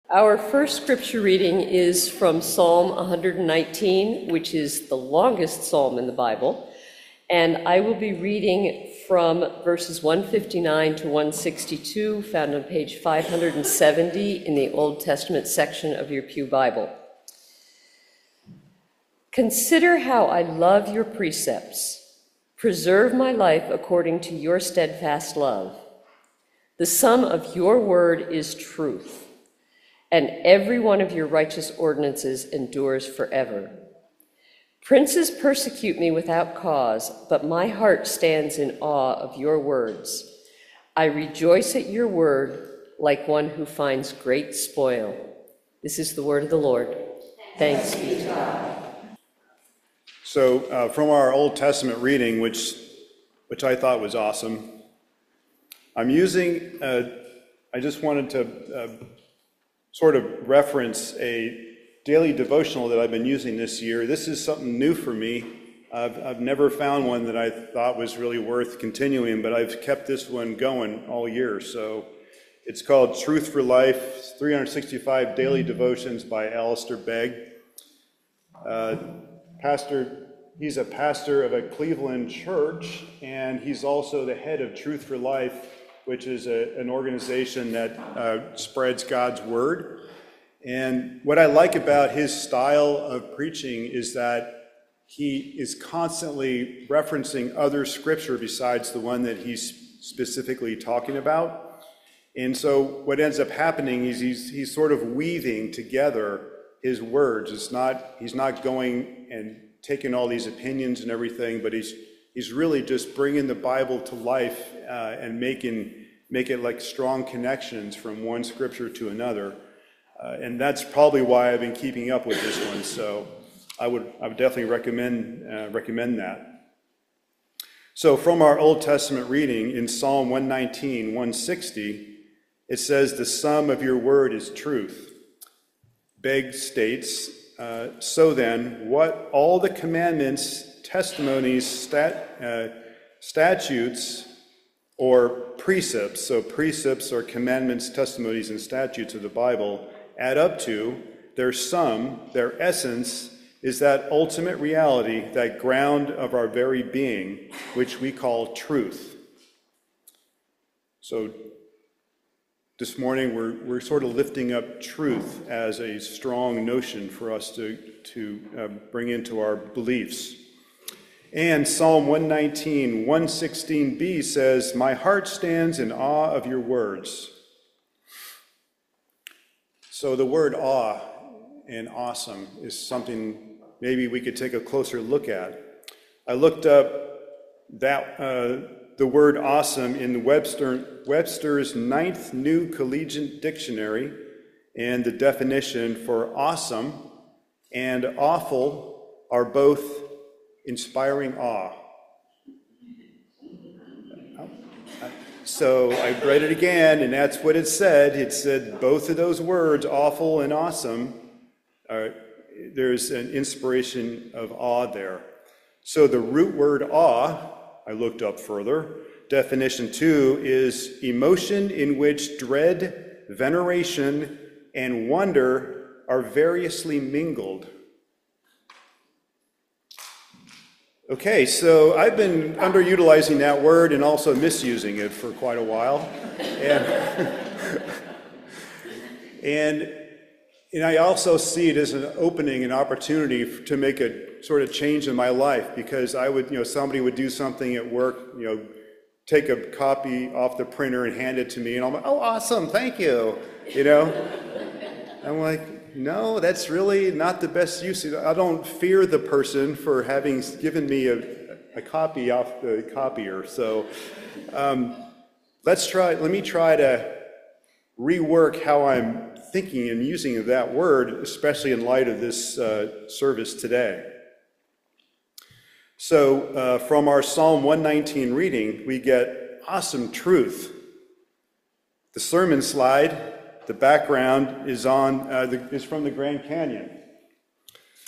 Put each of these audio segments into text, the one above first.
Our first scripture reading is from Psalm 119, which is the longest psalm in the Bible. And I will be reading from verses 159 to 162, found on page 570 in the Old Testament section of your Pew Bible. Consider how I love your precepts. Preserve my life according to your steadfast love. The sum of your word is truth, and every one of your righteous ordinances endures forever. Princes persecute me without cause, but my heart stands in awe of your words. I rejoice at your word like one who finds great spoil. This is the word of the Lord. Thanks be to God. So from our Old Testament reading, which I thought was awesome, I'm using, I just wanted to sort of reference a daily devotional that I've been using this year. This is something new for me. I've never found one that I thought was really worth continuing, but I've kept this one going all year. So it's called Truth for Life, 365 Daily Devotions by Alistair Begg. He's a pastor of a Cleveland church, and he's also the head of Truth for Life, which is an organization that spreads God's word. And what I like about his style of preaching is that he is constantly referencing other scripture besides the one that he's specifically talking about. And so what ends up happening is he's sort of weaving together his words. He's not going and taking all these opinions and everything, but he's really just bringing the Bible to life and make it like strong connections from one scripture to another. And that's probably why I've been keeping up with this one. So I would definitely recommend that. So from our Old Testament reading in Psalm 119, 160, it says, "The sum of your word is truth." Begg states, "So then, what all the commandments, testimonies, statutes, or precepts," so precepts are commandments, testimonies, and statutes of the Bible, add up to, their sum, their essence, is that ultimate reality, that ground of our very being, which we call truth. So this morning we're sort of lifting up truth as a strong notion for us to bring into our beliefs. And Psalm 119, 116b says, "My heart stands in awe of your words." So the word awe and awesome is something maybe we could take a closer look at. I looked up the word awesome in Webster's 9th New Collegiate Dictionary, and the definition for awesome and awful are both inspiring awe. So I read it again, and that's what it said. It said both of those words, awful and awesome, there's an inspiration of awe there. So the root word awe, I looked up further, definition 2 is emotion in which dread, veneration, and wonder are variously mingled. Okay, so I've been underutilizing that word and also misusing it for quite a while. And I also see it as an opening, an opportunity to make a sort of change in my life, because somebody would do something at work, take a copy off the printer and hand it to me, and I'm like, "Oh, awesome, thank you," I'm like, no, that's really not the best use. I don't fear the person for having given me a copy off the copier. So let me try to rework how I'm thinking and using of that word, especially in light of this service today. So from our Psalm 119 reading, we get awesome truth. The sermon slide, the background is from the Grand Canyon.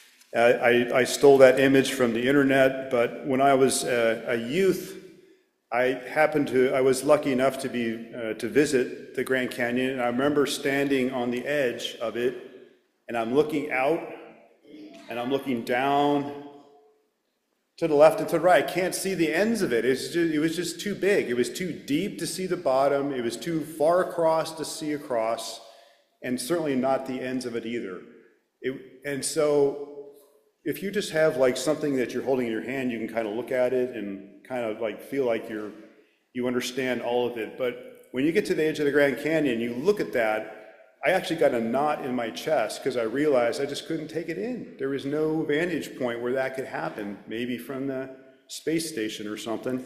I stole that image from the internet, but when I was a youth, I was lucky enough to visit the Grand Canyon, and I remember standing on the edge of it, and I'm looking out, and I'm looking down to the left and to the right. I can't see the ends of it. It was just too big. It was too deep to see the bottom. It was too far across to see across, and certainly not the ends of it either. And so if you just have like something that you're holding in your hand, you can kind of look at it and kind of like feel like you understand all of it. But when you get to the edge of the Grand Canyon, you look at that, I actually got a knot in my chest because I realized I just couldn't take it in. There was no vantage point where that could happen, maybe from the space station or something.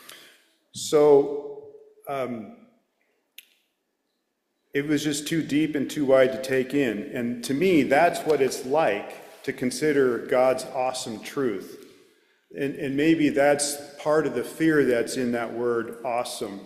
So it was just too deep and too wide to take in. And to me, that's what it's like to consider God's awesome truth. And maybe that's part of the fear that's in that word, awesome.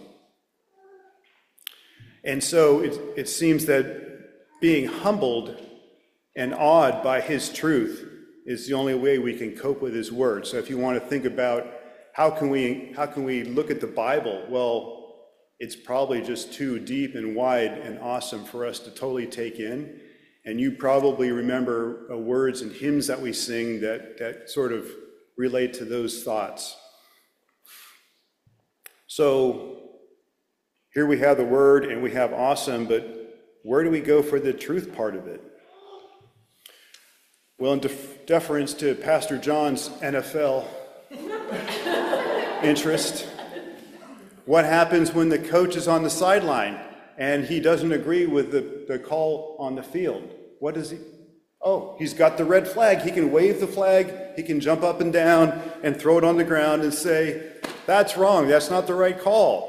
And so it seems that being humbled and awed by his truth is the only way we can cope with his word. So if you want to think about how can we look at the Bible, well, it's probably just too deep and wide and awesome for us to totally take in. And you probably remember words and hymns that we sing that sort of relate to those thoughts. So here we have the word and we have awesome, but where do we go for the truth part of it? Well, in deference to Pastor John's NFL interest, what happens when the coach is on the sideline and he doesn't agree with the call on the field? What does he? Oh, he's got the red flag. He can wave the flag. He can jump up and down and throw it on the ground and say, that's wrong. That's not the right call.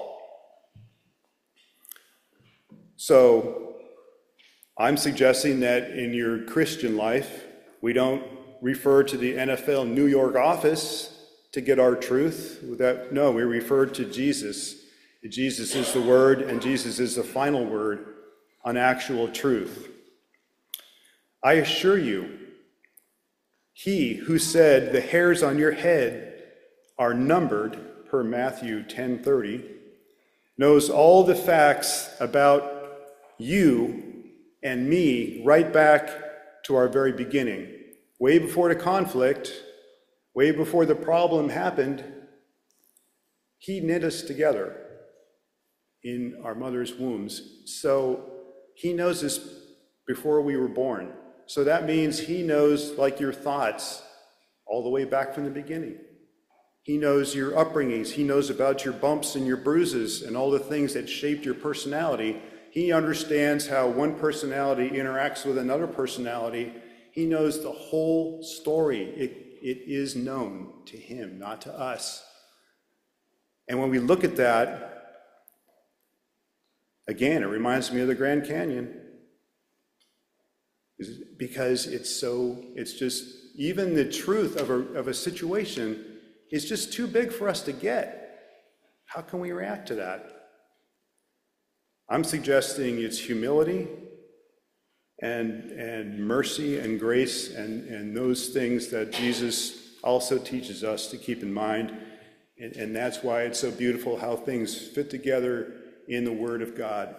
So I'm suggesting that in your Christian life, we don't refer to the NFL New York office to get our truth. No, we refer to Jesus. Jesus is the word, and Jesus is the final word on actual truth. I assure you, he who said the hairs on your head are numbered, per Matthew 10:30, knows all the facts about you and me right back to our very beginning. Way before the conflict, way before the problem happened, he knit us together in our mother's wombs. So he knows us before we were born. So that means he knows, like your thoughts, all the way back from the beginning. He knows your upbringings. He knows about your bumps and your bruises and all the things that shaped your personality. He understands how one personality interacts with another personality. He knows the whole story. It is known to him, not to us. And when we look at that, again, it reminds me of the Grand Canyon. Because it's just, even the truth of a situation is just too big for us to get. How can we react to that? I'm suggesting it's humility and mercy and grace and those things that Jesus also teaches us to keep in mind. And that's why it's so beautiful how things fit together in the Word of God.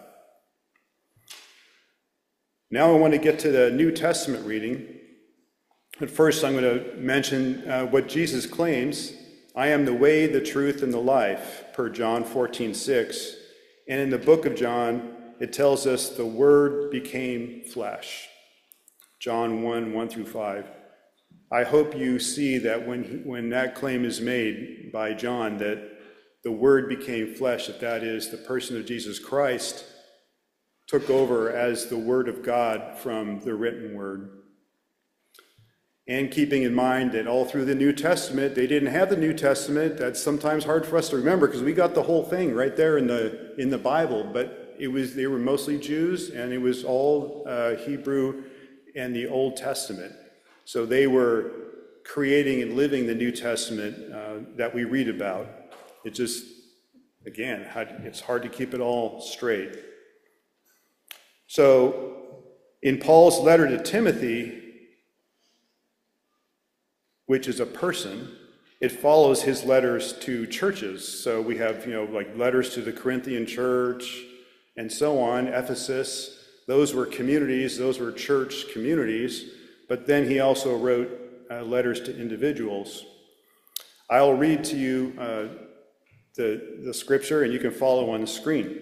Now I want to get to the New Testament reading. But first I'm going to mention what Jesus claims. I am the way, the truth, and the life, per John 14:6. And in the book of John, it tells us the Word became flesh. John 1:1-5. I hope you see that when that claim is made by John, that the Word became flesh, that is, the person of Jesus Christ took over as the Word of God from the written Word. And keeping in mind that all through the New Testament, they didn't have the New Testament. That's sometimes hard for us to remember because we got the whole thing right there in the Bible. But they were mostly Jews, and it was all Hebrew and the Old Testament. So they were creating and living the New Testament that we read about. It just, again, it's hard to keep it all straight. So in Paul's letter to Timothy, which is a person, it follows his letters to churches. So we have, like letters to the Corinthian church and so on, Ephesus. Those were communities, those were church communities. But then he also wrote letters to individuals. I'll read to you the scripture, and you can follow on the screen.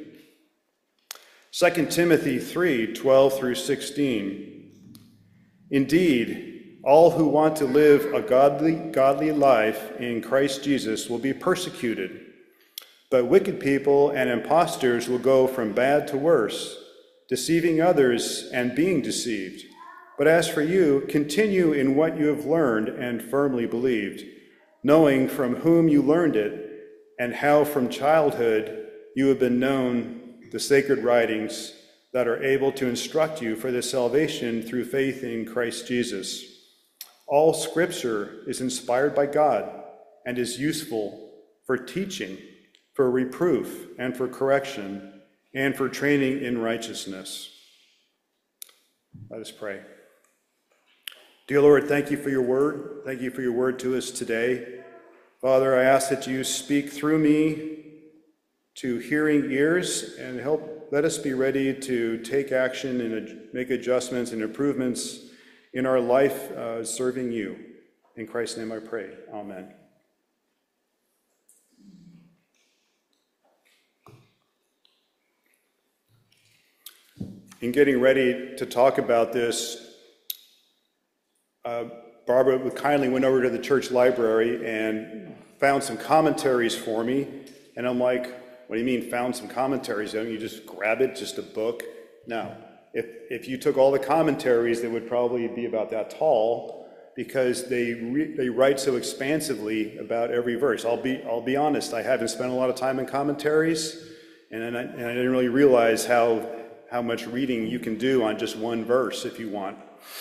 2 Timothy 3:12 through 16. Indeed, all who want to live a godly life in Christ Jesus will be persecuted, but wicked people and impostors will go from bad to worse, deceiving others and being deceived. But as for you, continue in what you have learned and firmly believed, knowing from whom you learned it, and how from childhood you have been known the sacred writings that are able to instruct you for the salvation through faith in Christ Jesus. All Scripture is inspired by God and is useful for teaching, for reproof, and for correction, and for training in righteousness. Let us pray. Dear Lord, thank you for your word. Thank you for your word to us today. Father, I ask that you speak through me to hearing ears and let us be ready to take action and make adjustments and improvements in our life serving you. In Christ's name I pray. Amen. In getting ready to talk about this, Barbara kindly went over to the church library and found some commentaries for me. And I'm like, what do you mean found some commentaries? Don't you just grab it, just a book? No. If you took all the commentaries, they would probably be about that tall, because they write so expansively about every verse. I'll be honest, I haven't spent a lot of time in commentaries, and I didn't really realize how much reading you can do on just one verse if you want.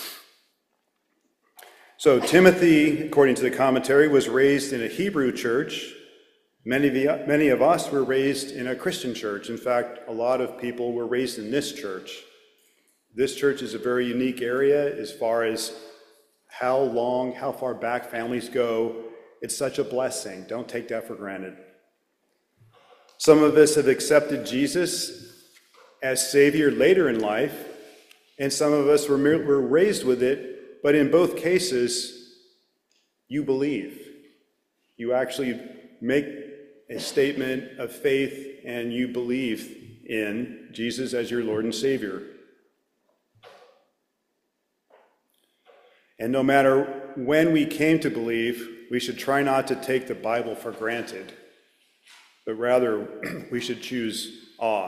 So Timothy, according to the commentary, was raised in a Hebrew church. Many of us were raised in a Christian church. In fact, a lot of people were raised in this church. This church is a very unique area as far as how far back families go. It's such a blessing. Don't take that for granted. Some of us have accepted Jesus as Savior later in life, and some of us were raised with it. But in both cases, you believe. You actually make a statement of faith and you believe in Jesus as your Lord and Savior. And no matter when we came to believe, we should try not to take the Bible for granted, but rather we should choose awe.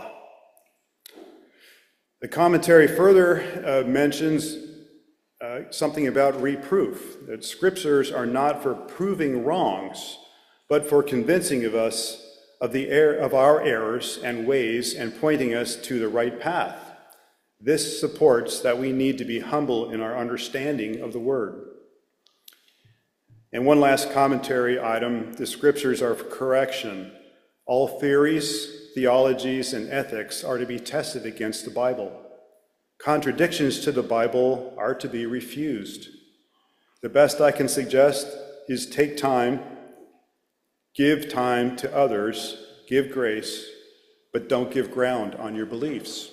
The commentary further mentions something about reproof, that scriptures are not for proving wrongs, but for convincing of us of our errors and ways and pointing us to the right path. This supports that we need to be humble in our understanding of the word. And one last commentary item, the scriptures are for correction. All theories, theologies, and ethics are to be tested against the Bible. Contradictions to the Bible are to be refused. The best I can suggest is take time, give time to others, give grace, but don't give ground on your beliefs.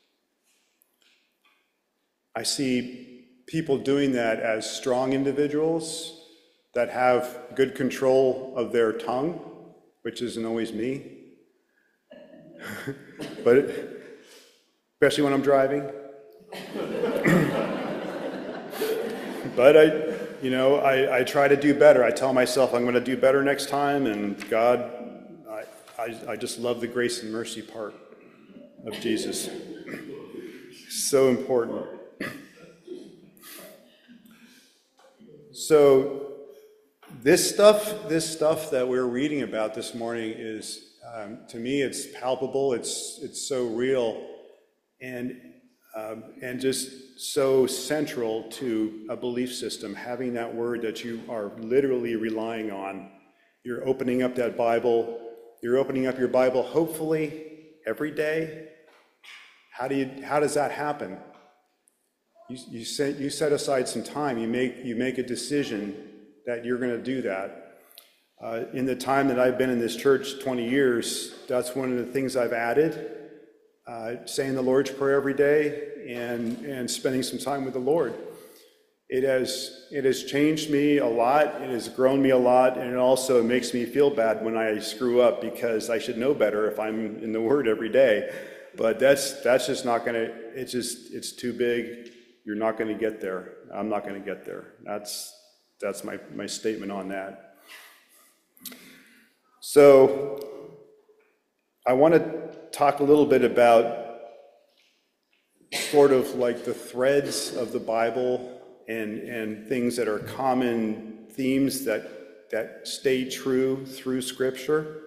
I see people doing that as strong individuals that have good control of their tongue, which isn't always me, but especially when I'm driving. But I try to do better. I tell myself I'm going to do better next time, and God, I just love the grace and mercy part of Jesus. So important. So this stuff that we're reading about this morning is, to me, it's palpable. It's so real, and just so central to a belief system, having that word that you are literally relying on. You're opening up that Bible. You're opening up your Bible, hopefully, every day. How does that happen? You set aside some time. You make a decision that you're going to do that. In the time that I've been in this church, 20 years, that's one of the things I've added, saying the Lord's Prayer every day and spending some time with the Lord. It has changed me a lot, it has grown me a lot, and it also makes me feel bad when I screw up, because I should know better if I'm in the Word every day. But that's just not gonna, it's too big. You're not gonna get there. I'm not gonna get there. That's my statement on that. So I want to talk a little bit about sort of like the threads of the Bible and things that are common themes that stay true through Scripture.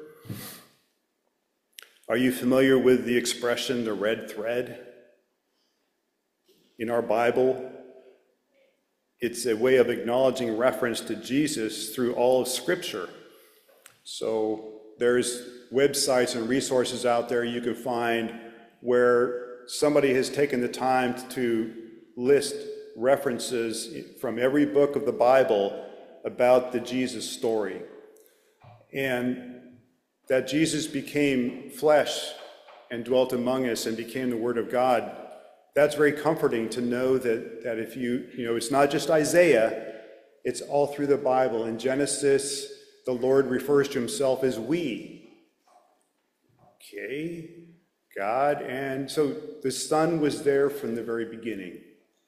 Are you familiar with the expression, the red thread? In our Bible, it's a way of acknowledging reference to Jesus through all of Scripture. So there's websites and resources out there you can find where somebody has taken the time to list references from every book of the Bible about the Jesus story. And that Jesus became flesh and dwelt among us and became the Word of God. That's very comforting to know that if it's not just Isaiah, it's all through the Bible. In Genesis, the Lord refers to himself as we. Okay, God, and so the Son was there from the very beginning.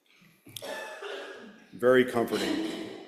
Very comforting.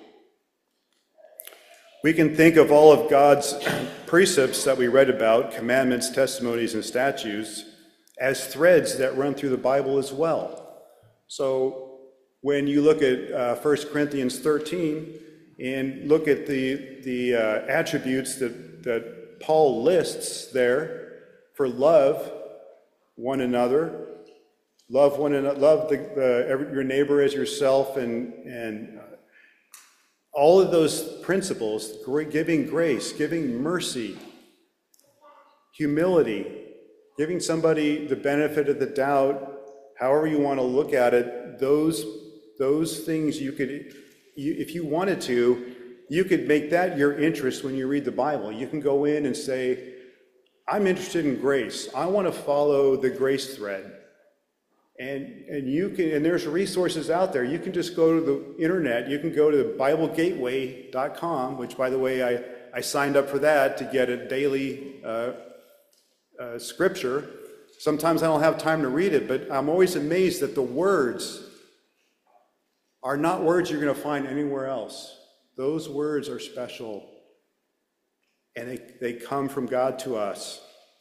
We can think of all of God's precepts that we read about, commandments, testimonies, and statutes, as threads that run through the Bible as well. So when you look at 1 Corinthians 13 and look at the attributes that Paul lists there for love one another, love your neighbor as yourself, and all of those principles, giving grace, giving mercy, humility, giving somebody the benefit of the doubt, however you want to look at it, those things if you wanted to, you could make that your interest when you read the Bible. You can go in and say, I'm interested in grace. I want to follow the grace thread. And you can, and there's resources out there. You can just go to the internet. You can go to BibleGateway.com, which, by the way, I signed up for that to get a daily scripture. Sometimes I don't have time to read it, but I'm always amazed that the words are not words you're going to find anywhere else. Those words are special, and they come from God to us.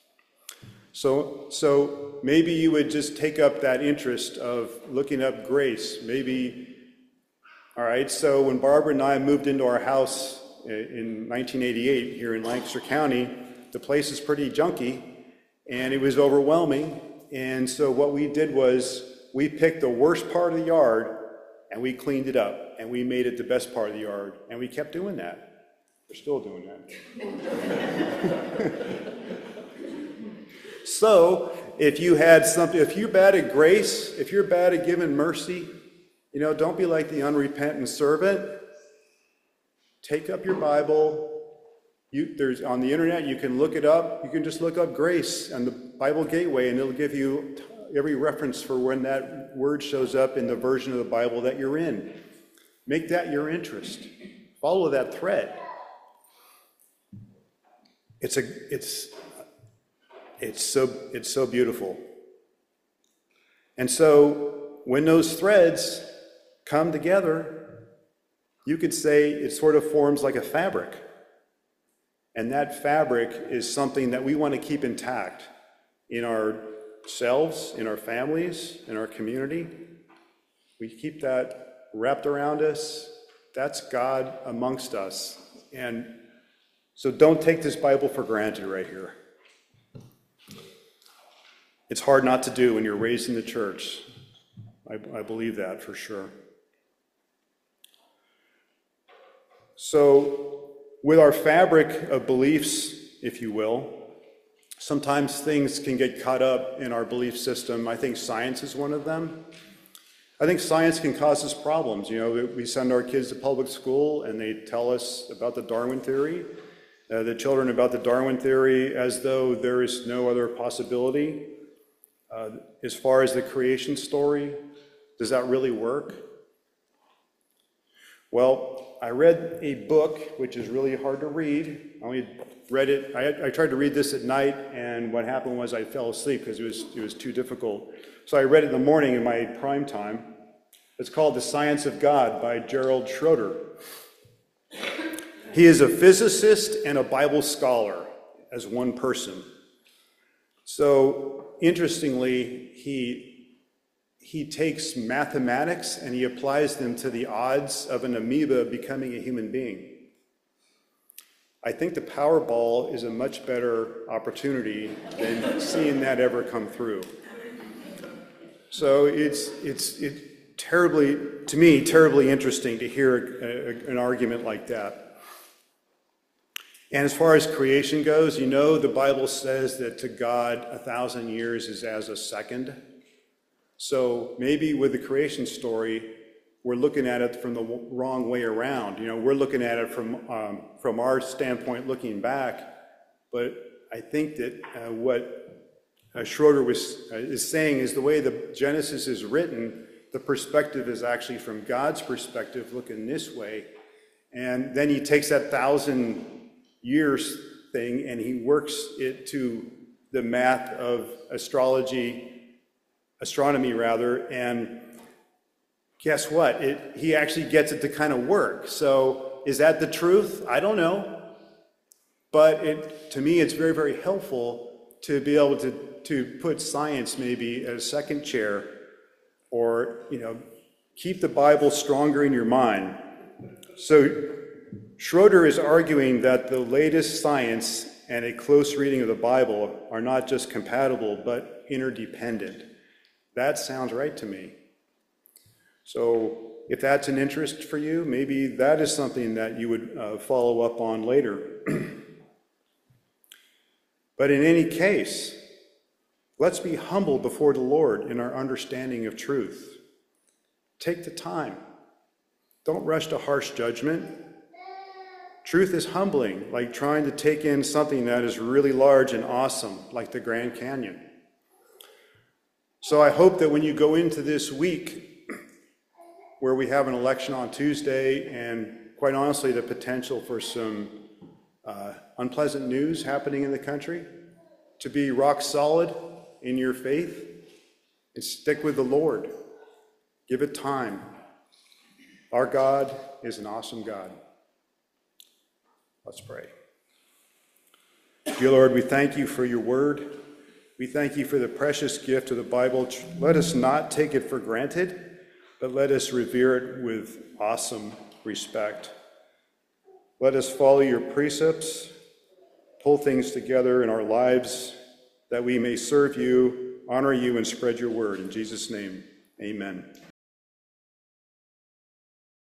So maybe you would just take up that interest of looking up grace. Maybe, all right, so when Barbara and I moved into our house in 1988 here in Lancaster County, the place is pretty junky, and it was overwhelming. And so what we did was we picked the worst part of the yard, and we cleaned it up, and we made it the best part of the yard, and we kept doing that. We're still doing that. So, if you're bad at grace, if you're bad at giving mercy, don't be like the unrepentant servant. Take up your Bible. There's on the internet, you can look it up. You can just look up grace on the Bible Gateway, and it'll give you every reference for when that word shows up in the version of the Bible that you're in. Make that your interest. Follow that thread. It's so beautiful. And so when those threads come together, you could say it sort of forms like a fabric. And that fabric is something that we want to keep intact in ourselves, in our families, in our community. We keep that wrapped around us. That's God amongst us. And so don't take this Bible for granted right here. It's hard not to do when you're raised in the church. I believe that for sure. So with our fabric of beliefs, if you will, sometimes things can get caught up in our belief system. I think science is one of them. I think science can cause us problems. We send our kids to public school and they tell us about the Darwin theory, the children about the Darwin theory as though there is no other possibility. As far as the creation story, does that really work? Well, I read a book, which is really hard to read. I only read it, I tried to read this at night, and what happened was I fell asleep because it was too difficult. So I read it in the morning in my prime time. It's called The Science of God by Gerald Schroeder. He is a physicist and a Bible scholar as one person. So interestingly, he takes mathematics and he applies them to the odds of an amoeba becoming a human being. I think the Powerball is a much better opportunity than seeing that ever come through. So it's terribly, to me, terribly interesting to hear an argument like that. And as far as creation goes, you know, the Bible says that to God, 1,000 years is as a second. So maybe with the creation story, we're looking at it from the wrong way around. You know, we're looking at it from our standpoint looking back, but I think that what Schroeder is saying is the way the Genesis is written, the perspective is actually from God's perspective, looking this way, and then he takes that 1,000 years thing and he works it to the math of astronomy, and guess what? He actually gets it to kind of work. So is that the truth? I don't know. But to me, it's very, very helpful to be able to put science maybe at a second chair, or, you know, keep the Bible stronger in your mind. So Schroeder is arguing that the latest science and a close reading of the Bible are not just compatible, but interdependent. That sounds right to me. So if that's an interest for you, maybe that is something that you would follow up on later. But in any case, let's be humble before the Lord in our understanding of truth. Take the time. Don't rush to harsh judgment. Truth is humbling, like trying to take in something that is really large and awesome, like the Grand Canyon. So I hope that when you go into this week, where we have an election on Tuesday, and quite honestly, the potential for some unpleasant news happening in the country, to be rock solid in your faith and stick with the Lord. Give it time. Our God is an awesome God. Let's pray. Dear Lord, we thank you for your word. We thank you for the precious gift of the Bible. Let us not take it for granted, but let us revere it with awesome respect. Let us follow your precepts, pull things together in our lives, that we may serve you, honor you, and spread your word. In Jesus' name, amen.